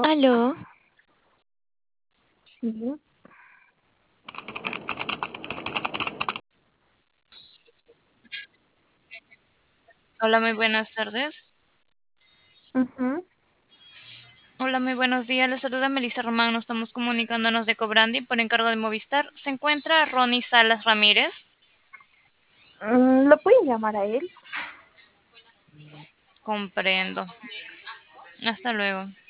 Aló, Sí. hola, muy buenas tardes. Ujú. Hola, muy buenos días. Les saluda Melissa Román. Nos estamos comunicándonos de Cobrandi por encargo de Movistar. ¿Se encuentra Ronnie Salas Ramírez? ¿Lo pueden llamar a él? Comprendo. Hasta luego.